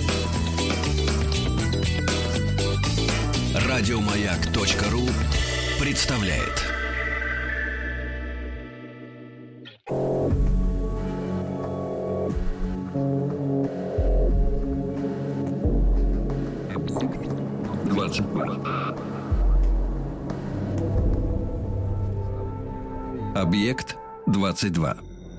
Радиомаяк.ру представляет. Объект 22.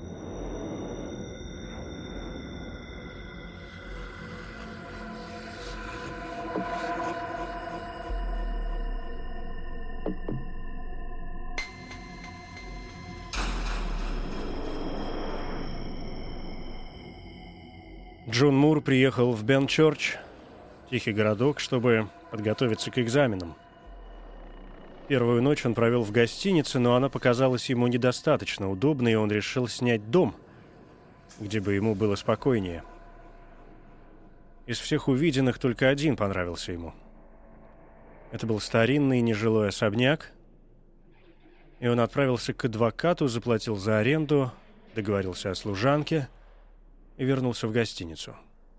Джон Мур приехал в Бенчорч, тихий городок, чтобы подготовиться к экзаменам. Первую ночь он провел в гостинице, но она показалась ему недостаточно удобной, и он решил снять дом, где бы ему было спокойнее. Из всех увиденных только один понравился ему. Это был старинный нежилой особняк, и он отправился к адвокату, заплатил за аренду, договорился о служанке и вернулся в гостиницу.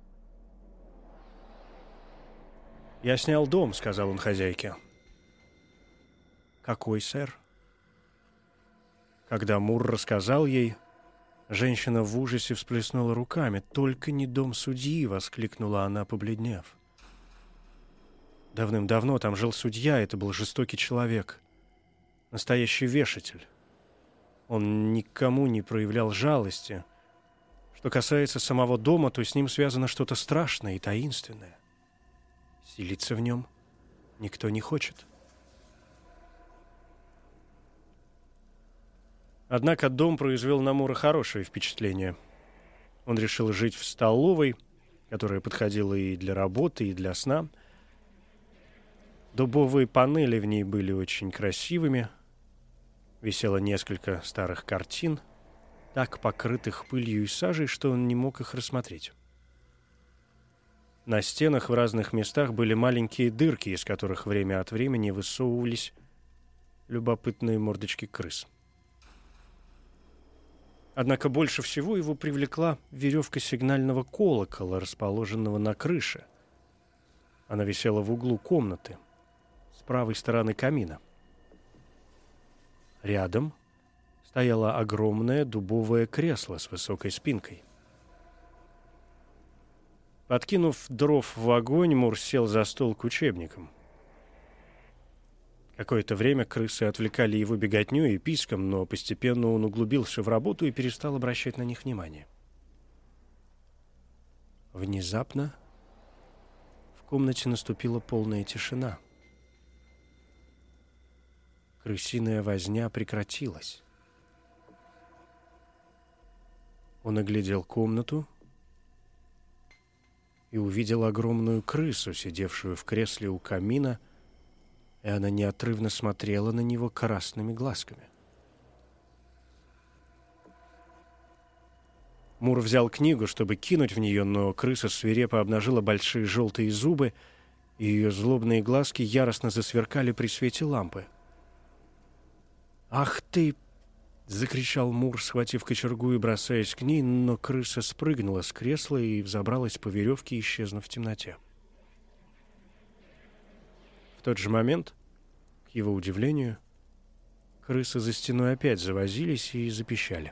«Я снял дом», — сказал он хозяйке. «Какой, сэр?» Когда Мур рассказал ей, женщина в ужасе всплеснула руками. «Только не дом судьи!» — воскликнула она, побледнев. Давным-давно там жил судья, это был жестокий человек, настоящий вешатель. Он никому не проявлял жалости. Что касается самого дома, то с ним связано что-то страшное и таинственное. Селиться в нем никто не хочет. Однако дом произвел на Мура хорошее впечатление. Он решил жить в столовой, которая подходила и для работы, и для сна. Дубовые панели в ней были очень красивыми. Висело несколько старых картин, так покрытых пылью и сажей, что он не мог их рассмотреть. На стенах в разных местах были маленькие дырки, из которых время от времени высовывались любопытные мордочки крыс. Однако больше всего его привлекла веревка сигнального колокола, расположенного на крыше. Она висела в углу комнаты, с правой стороны камина. Рядом стояло огромное дубовое кресло с высокой спинкой. Подкинув дров в огонь, Мур сел за стол к учебникам. Какое-то время крысы отвлекали его беготнёй и писком, но постепенно он углубился в работу и перестал обращать на них внимание. Внезапно в комнате наступила полная тишина. Крысиная возня прекратилась. Он оглядел комнату и увидел огромную крысу, сидевшую в кресле у камина, и она неотрывно смотрела на него красными глазками. Мур взял книгу, чтобы кинуть в нее, но крыса свирепо обнажила большие желтые зубы, и ее злобные глазки яростно засверкали при свете лампы. «Ах ты!» — закричал Мур, схватив кочергу и бросаясь к ней, но крыса спрыгнула с кресла и взобралась по веревке, исчезнув в темноте. В тот же момент, к его удивлению, крысы за стеной опять завозились и запищали.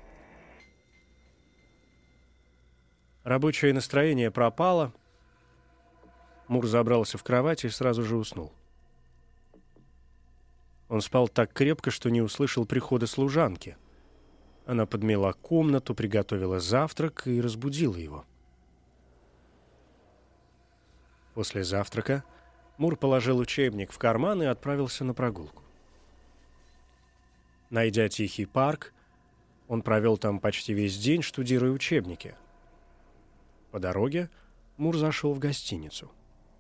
Рабочее настроение пропало. Мур забрался в кровать и сразу же уснул. Он спал так крепко, что не услышал прихода служанки. Она подмела комнату, приготовила завтрак и разбудила его. После завтрака Мур положил учебник в карман и отправился на прогулку. Найдя тихий парк, он провел там почти весь день, штудируя учебники. По дороге Мур зашел в гостиницу.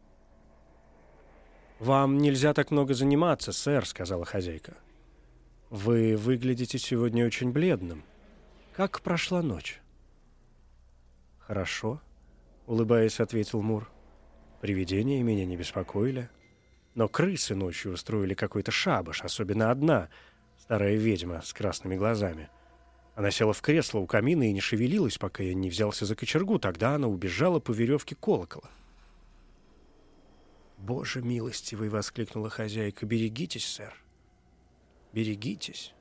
«Вам нельзя так много заниматься, сэр», — сказала хозяйка. «Вы выглядите сегодня очень бледным. Как прошла ночь?» «Хорошо», — улыбаясь, ответил Мур. «Привидения меня не беспокоили. Но крысы ночью устроили какой-то шабаш, особенно одна, старая ведьма с красными глазами. Она села в кресло у камина и не шевелилась, пока я не взялся за кочергу. Тогда она убежала по веревке колокола. «Боже милостивый!» — воскликнула хозяйка. «Берегитесь, сэр! Берегитесь!»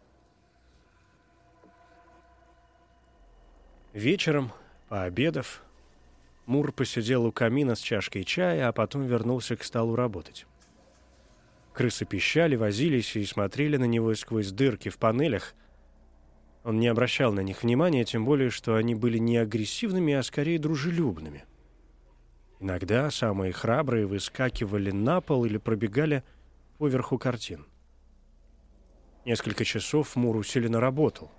Вечером, пообедав, Мур посидел у камина с чашкой чая, а потом вернулся к столу работать. Крысы пищали, возились и смотрели на него сквозь дырки в панелях. Он не обращал на них внимания, тем более, что они были не агрессивными, а скорее дружелюбными. Иногда самые храбрые выскакивали на пол или пробегали поверху картин. Несколько часов Мур усиленно работал.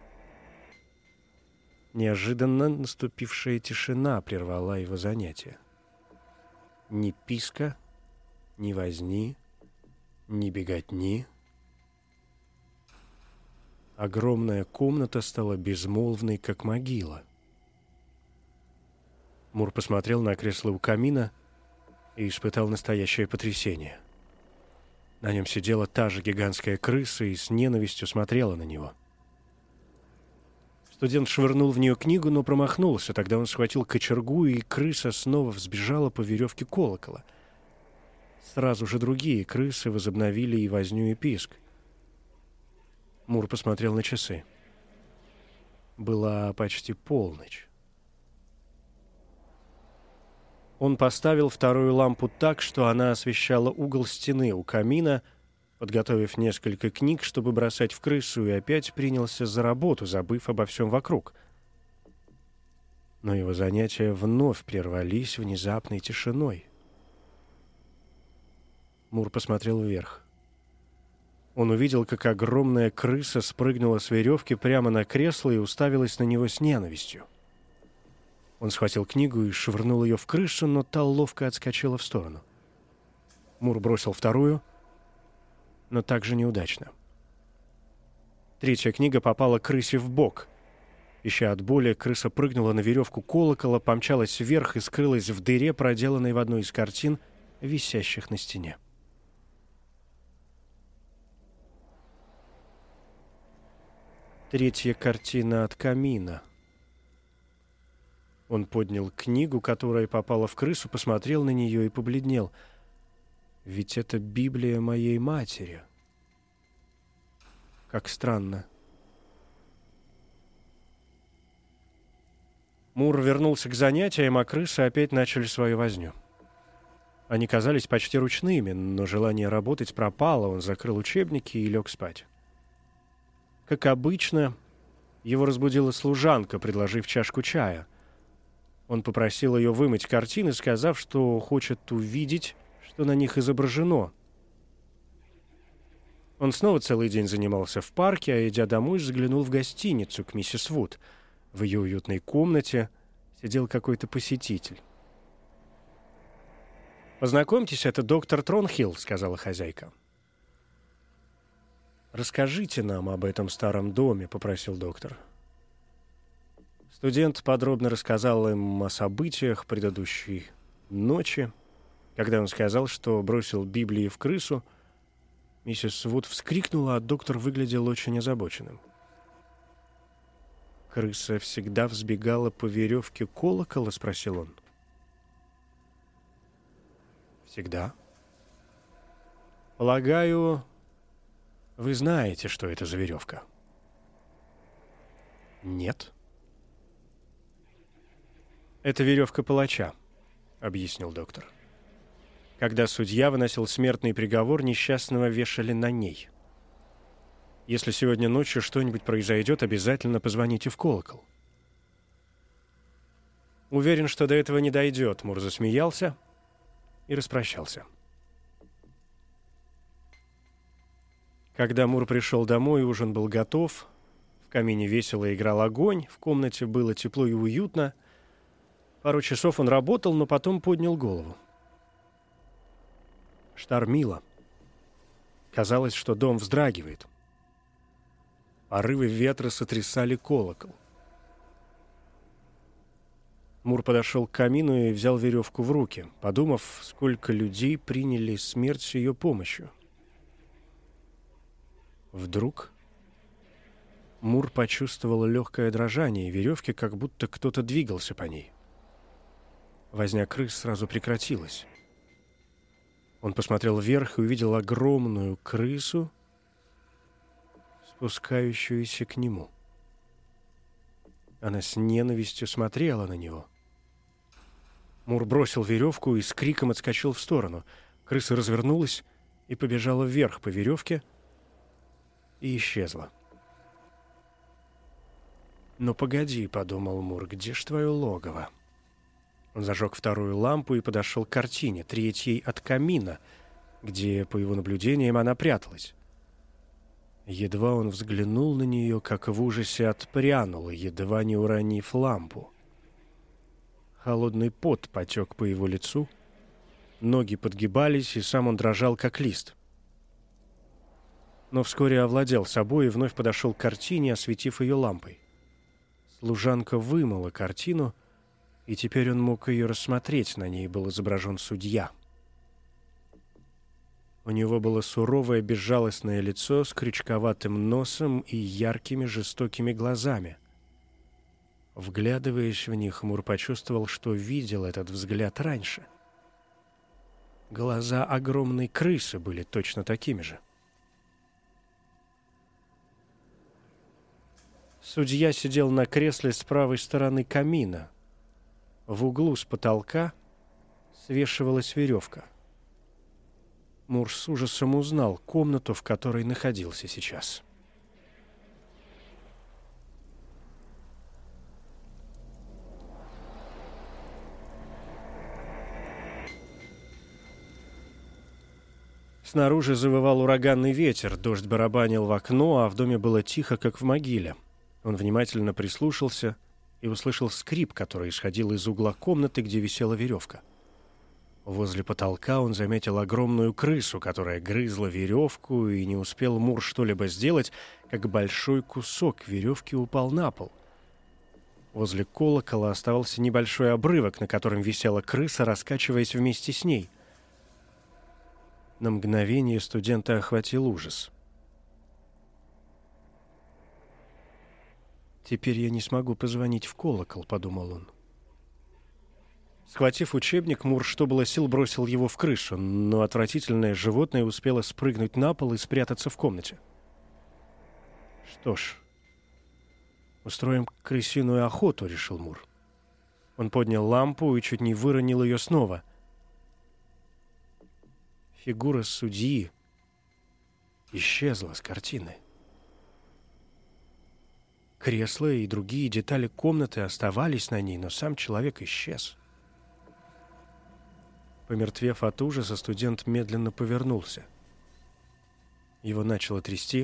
Неожиданно наступившая тишина прервала его занятие. Ни писка, ни возни, ни беготни. Огромная комната стала безмолвной, как могила. Мур посмотрел на кресло у камина и испытал настоящее потрясение. На нем сидела та же гигантская крыса и с ненавистью смотрела на него. Студент швырнул в нее книгу, но промахнулся. Тогда он схватил кочергу, и крыса снова взбежала по веревке колокола. Сразу же другие крысы возобновили и возню, и писк. Мур посмотрел на часы. Была почти полночь. Он поставил вторую лампу так, что она освещала угол стены у камина, подготовив несколько книг, чтобы бросать в крысу, и опять принялся за работу, забыв обо всем вокруг. Но его занятия вновь прервались внезапной тишиной. Мур посмотрел вверх. Он увидел, как огромная крыса спрыгнула с веревки прямо на кресло и уставилась на него с ненавистью. Он схватил книгу и швырнул ее в крысу, но та ловко отскочила в сторону. Мур бросил вторую, но также неудачно. Третья книга попала крысе в бок. Ища от боли, крыса прыгнула на веревку колокола, помчалась вверх и скрылась в дыре, проделанной в одной из картин, висящих на стене. Третья картина от камина. Он поднял книгу, которая попала в крысу, посмотрел на нее и побледнел. Ведь это Библия моей матери. Как странно. Мур вернулся к занятиям, а крысы опять начали свою возню. Они казались почти ручными, но желание работать пропало, он закрыл учебники и лег спать. Как обычно, его разбудила служанка, предложив чашку чая. Он попросил ее вымыть картины, сказав, что хочет увидеть, что на них изображено. Он снова целый день занимался в парке, а, идя домой, заглянул в гостиницу к миссис Вуд. В ее уютной комнате сидел какой-то посетитель. «Познакомьтесь, это доктор Тронхилл», — сказала хозяйка. «Расскажите нам об этом старом доме», — попросил доктор. Студент подробно рассказал им о событиях предыдущей ночи. Когда он сказал, что бросил Библии в крысу, миссис Вуд вскрикнула, а доктор выглядел очень озабоченным. «Крыса всегда взбегала по веревке колокола?» — спросил он. «Всегда. Полагаю, вы знаете, что это за веревка?» «Нет». «Это веревка палача», — объяснил доктор. Когда судья выносил смертный приговор, несчастного вешали на ней. Если сегодня ночью что-нибудь произойдет, обязательно позвоните в колокол. «Уверен, что до этого не дойдет», — Мур засмеялся и распрощался. Когда Мур пришел домой, ужин был готов. В камине весело играл огонь, в комнате было тепло и уютно. Пару часов он работал, но потом поднял голову. Штормило. Казалось, что дом вздрагивает. Порывы ветра сотрясали колокол. Мур подошел к камину и взял веревку в руки, подумав, сколько людей приняли смерть с ее помощью. Вдруг Мур почувствовал легкое дрожание веревки, как будто кто-то двигался по ней. Возня крыс сразу прекратилась. Он посмотрел вверх и увидел огромную крысу, спускающуюся к нему. Она с ненавистью смотрела на него. Мур бросил веревку и с криком отскочил в сторону. Крыса развернулась и побежала вверх по веревке и исчезла. «Ну погоди», — подумал Мур, — «где ж твое логово?» Он зажег вторую лампу и подошел к картине, третьей от камина, где, по его наблюдениям, она пряталась. Едва он взглянул на нее, как в ужасе отпрянул, едва не уронив лампу. Холодный пот потек по его лицу, ноги подгибались, и сам он дрожал, как лист. Но вскоре овладел собой и вновь подошел к картине, осветив ее лампой. Служанка вымыла картину, и теперь он мог ее рассмотреть. На ней был изображен судья. У него было суровое, безжалостное лицо с крючковатым носом и яркими, жестокими глазами. Вглядываясь в них, Мур почувствовал, что видел этот взгляд раньше. Глаза огромной крысы были точно такими же. Судья сидел на кресле с правой стороны камина. В углу с потолка свешивалась веревка. Мур с ужасом узнал комнату, в которой находился сейчас. Снаружи завывал ураганный ветер, дождь барабанил в окно, а в доме было тихо, как в могиле. Он внимательно прислушался и услышал скрип, который исходил из угла комнаты, где висела веревка. Возле потолка он заметил огромную крысу, которая грызла веревку, и не успел Мур что-либо сделать, как большой кусок веревки упал на пол. Возле колокола оставался небольшой обрывок, на котором висела крыса, раскачиваясь вместе с ней. На мгновение студента охватил ужас. «Теперь я не смогу позвонить в колокол», — подумал он. Схватив учебник, Мур, что было сил, бросил его в крышу, но отвратительное животное успело спрыгнуть на пол и спрятаться в комнате. «Что ж, устроим крысиную охоту», — решил Мур. Он поднял лампу и чуть не выронил ее снова. Фигура судьи исчезла с картины. Кресла и другие детали комнаты оставались на ней, но сам человек исчез. Помертвев от ужаса, студент медленно повернулся. Его начало трясти.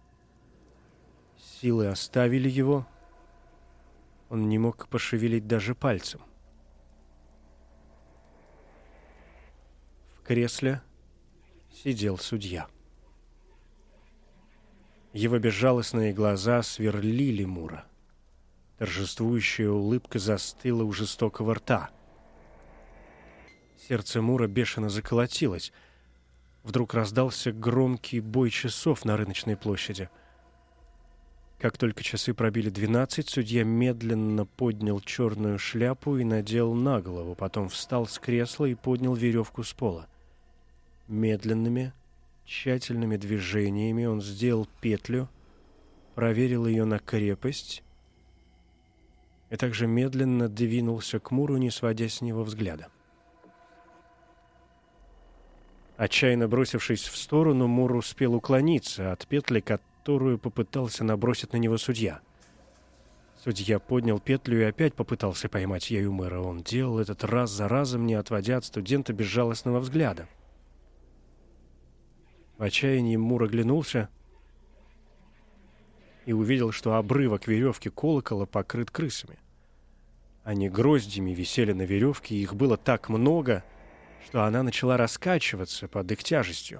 Силы оставили его. Он не мог пошевелить даже пальцем. В кресле сидел судья. Его безжалостные глаза сверлили Мура. Торжествующая улыбка застыла у жестокого рта. Сердце Мура бешено заколотилось. Вдруг раздался громкий бой часов на рыночной площади. Как только часы пробили 12, судья медленно поднял черную шляпу и надел на голову, потом встал с кресла и поднял веревку с пола. Медленными, тщательными движениями он сделал петлю, проверил ее на крепость и также медленно двинулся к Муру, не сводя с него взгляда. Отчаянно бросившись в сторону, Мур успел уклониться от петли, которую попытался набросить на него судья. Судья поднял петлю и опять попытался поймать ею мэра. Он делал этот раз за разом, не отводя от студента безжалостного взгляда. В отчаянии Мур оглянулся и увидел, что обрывок веревки колокола покрыт крысами. Они гроздями висели на веревке, и их было так много, что она начала раскачиваться под их тяжестью.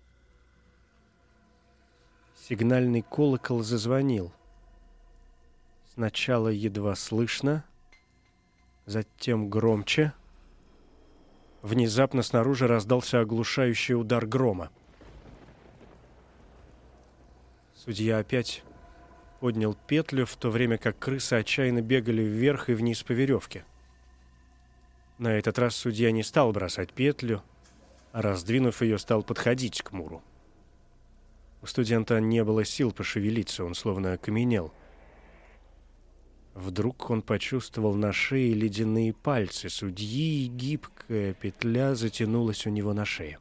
Сигнальный колокол зазвонил. Сначала едва слышно, затем громче. Внезапно снаружи раздался оглушающий удар грома. Судья опять поднял петлю, в то время как крысы отчаянно бегали вверх и вниз по веревке. На этот раз судья не стал бросать петлю, а, раздвинув ее, стал подходить к Муру. У студента не было сил пошевелиться, он словно окаменел. Вдруг он почувствовал на шее ледяные пальцы судьи, и гибкая петля затянулась у него на шее.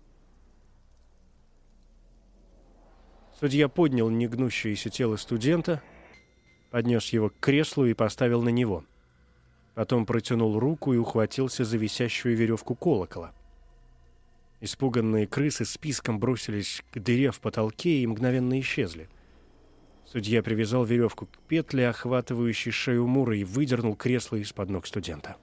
Судья поднял негнущееся тело студента, поднес его к креслу и поставил на него. Потом протянул руку и ухватился за висящую веревку колокола. Испуганные крысы списком бросились к дыре в потолке и мгновенно исчезли. Судья привязал веревку к петле, охватывающей шею Мура, и выдернул кресло из-под ног студента.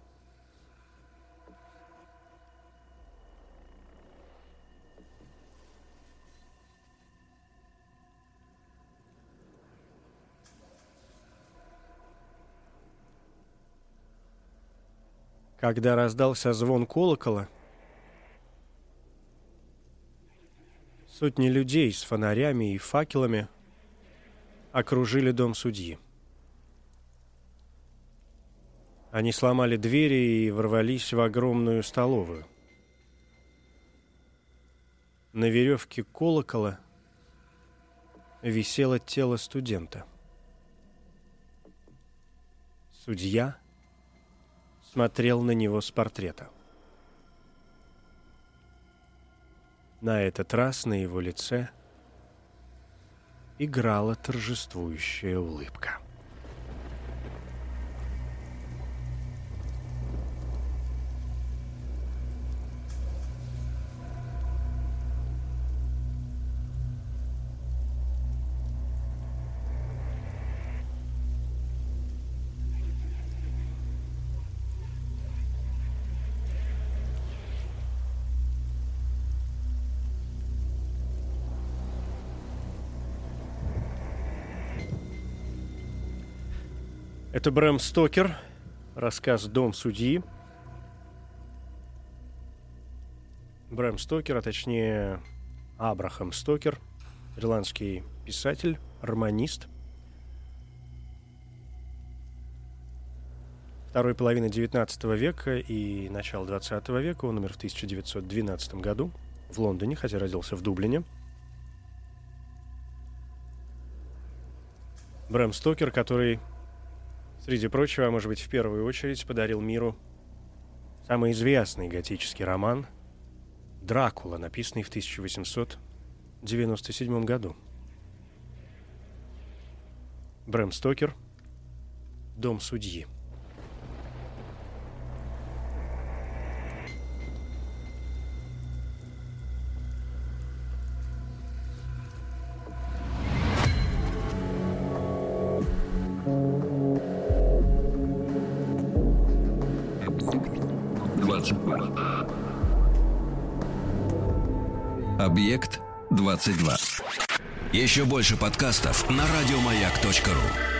Когда раздался звон колокола, сотни людей с фонарями и факелами окружили дом судьи. Они сломали двери и ворвались в огромную столовую. На веревке колокола висело тело студента. Судья смотрел на него с портрета. На этот раз на его лице играла торжествующая улыбка. Это Брэм Стокер, рассказ «Дом судьи». Брэм Стокер, а точнее Абрахам Стокер, ирландский писатель, романист. Второй половины XIX века и начала XX века. Он умер в 1912 году в Лондоне, хотя родился в Дублине. Брэм Стокер, который, среди прочего, а может быть, в первую очередь, подарил миру самый известный готический роман «Дракула», написанный в 1897 году. Брэм Стокер, «Дом судьи». Объект 22. Еще больше подкастов на радиомаяк.ру.